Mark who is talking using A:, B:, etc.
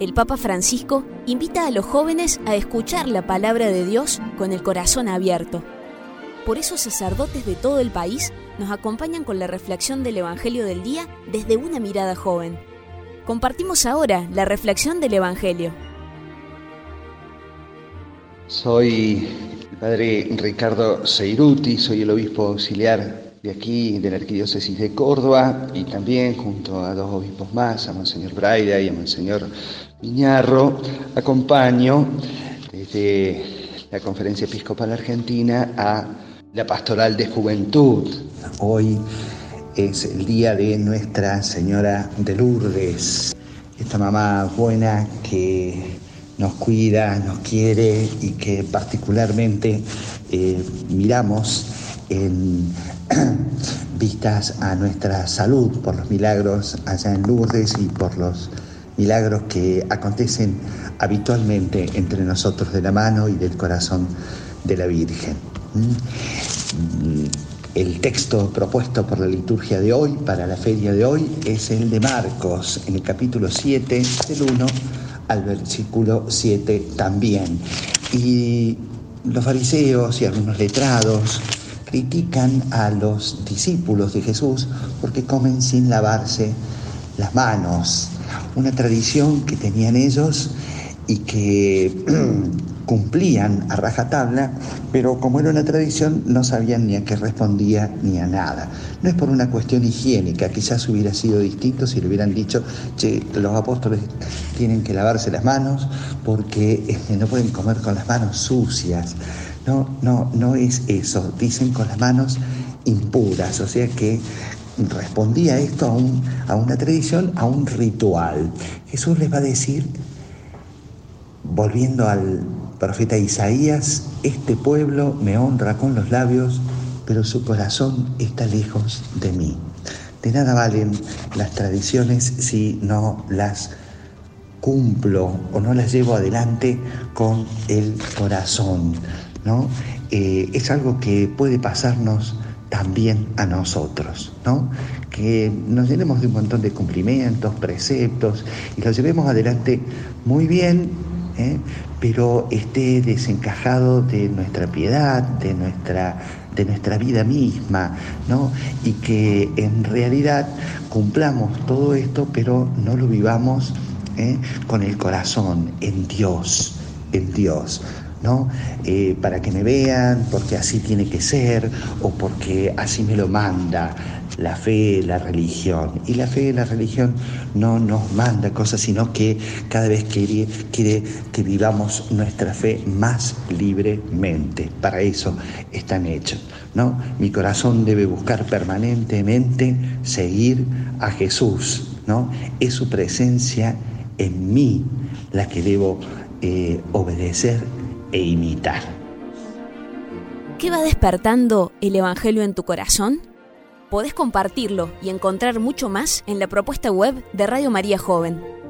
A: el Papa Francisco invita a los jóvenes a escuchar la palabra de Dios con el corazón abierto. Por eso sacerdotes de todo el país nos acompañan con la reflexión del Evangelio del día desde una mirada joven. Compartimos ahora la reflexión del Evangelio.
B: Soy el padre Ricardo Seiruti, soy el obispo auxiliar de aquí, de la Arquidiócesis de Córdoba, y también junto a dos obispos más, a Monseñor Braida y a Monseñor Viñarro, acompaño desde la Conferencia Episcopal Argentina a la Pastoral de Juventud. Hoy es el día de Nuestra Señora de Lourdes, esta mamá buena que nos cuida, nos quiere y que particularmente miramos en vistas a nuestra salud por los milagros allá en Lourdes y por los milagros que acontecen habitualmente entre nosotros de la mano y del corazón de la Virgen. El texto propuesto por la liturgia de hoy, para la feria de hoy, es el de Marcos, en el capítulo 7, del 1 al versículo 7 también. Y los fariseos y algunos letrados critican a los discípulos de Jesús porque comen sin lavarse las manos, una tradición que tenían ellos y que cumplían a rajatabla, pero como era una tradición no sabían ni a qué respondía ni a nada. No es por una cuestión higiénica, quizás hubiera sido distinto si le hubieran dicho, che, los apóstoles tienen que lavarse las manos porque no pueden comer con las manos sucias. No es eso, dicen con las manos impuras, o sea que respondía esto a una tradición, a un ritual. Jesús les va a decir, volviendo al profeta Isaías, este pueblo me honra con los labios, pero su corazón está lejos de mí. De nada valen las tradiciones si no las cumplo o no las llevo adelante con el corazón, ¿no? Es algo que puede pasarnos también a nosotros, ¿no? Que nos llenemos de un montón de cumplimientos, preceptos y los llevemos adelante muy bien, pero esté desencajado de nuestra piedad, de nuestra vida misma, ¿no? Y que en realidad cumplamos todo esto, pero no lo vivamos con el corazón, en Dios, ¿no? Para que me vean, porque así tiene que ser, o porque así me lo manda la fe, la religión. Y la fe y la religión no nos manda cosas, sino que cada vez quiere que vivamos nuestra fe más libremente. Para eso están hechos, ¿no? Mi corazón debe buscar permanentemente seguir a Jesús, ¿no? Es su presencia en mí la que debo obedecer e imitar.
A: ¿Qué va despertando el Evangelio en tu corazón? Podés compartirlo y encontrar mucho más en la propuesta web de Radio María Joven.